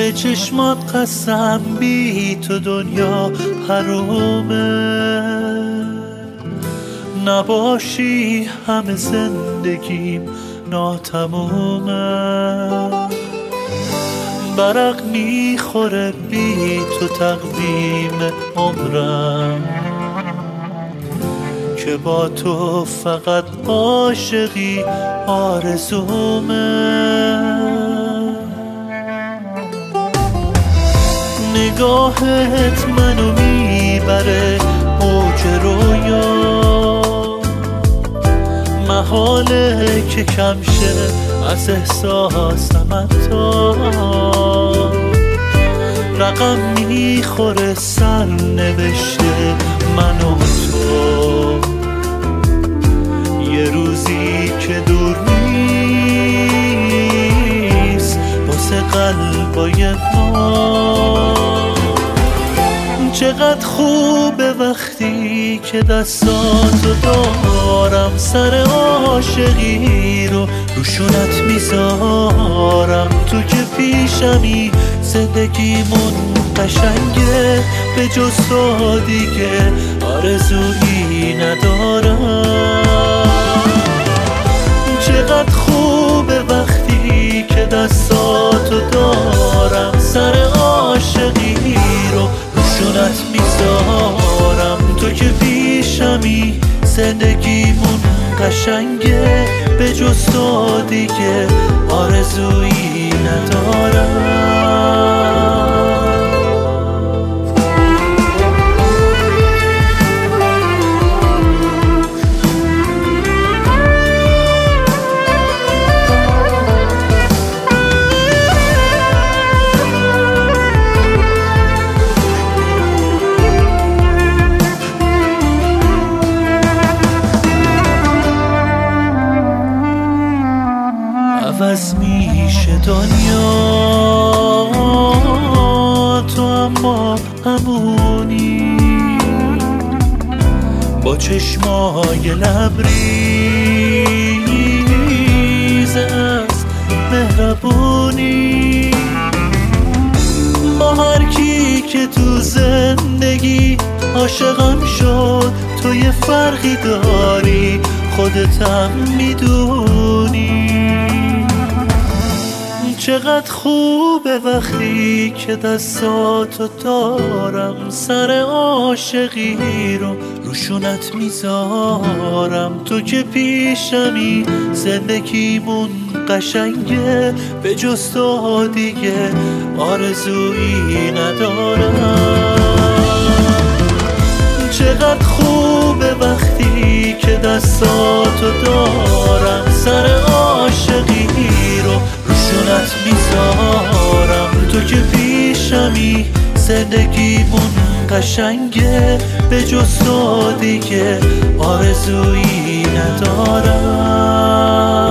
به چشمات قسم بی تو دنیا حرومه، نباشی همه زندگیم ناتمومه. برق میخوره بی تو تقویم عمرم، که با تو فقط عاشقی آرزومه. نگاهت منو میبره اوج رویا، محاله که کم شه از احساسم حتی. رقم میخوره سر نوشته من و تو، یه روزی که دور نیست واسه قلبای ما. چقدر خوبه وقتی که دستاتو دارم، سر عاشقی رو روشونت میذارم. تو که پیشمی زندگیمون قشنگه، به جز تو دیگه آرزویی ندارم. چقدر خوبه وقتی که دستاتو دارم، سر عاشقی رو روشونت میذارم. تو که پیشمی زندگیمون قشنگه، به جز تو دیگه آرزویی ندارم. عوض میشه دنیا تو اما همونی، با چشمای لبریز از مهربونی. با هر کی که تو زندگی عاشقم شد، تو یه فرقی داری خودتم میدونی. چقدر خوبه وقتی که دستاتو دارم، سر عاشقی رو روشونت میذارم. تو که پیشمی زندگیمون قشنگه، به جز تو دیگه آرزویی ندارم. چقدر خوبه وقتی که دستاتو دارم، سر عاشقی رو روشونت میذارم. تو که پیشمی زندگیمون قشنگه، به جز تو دیگه آرزویی ندارم.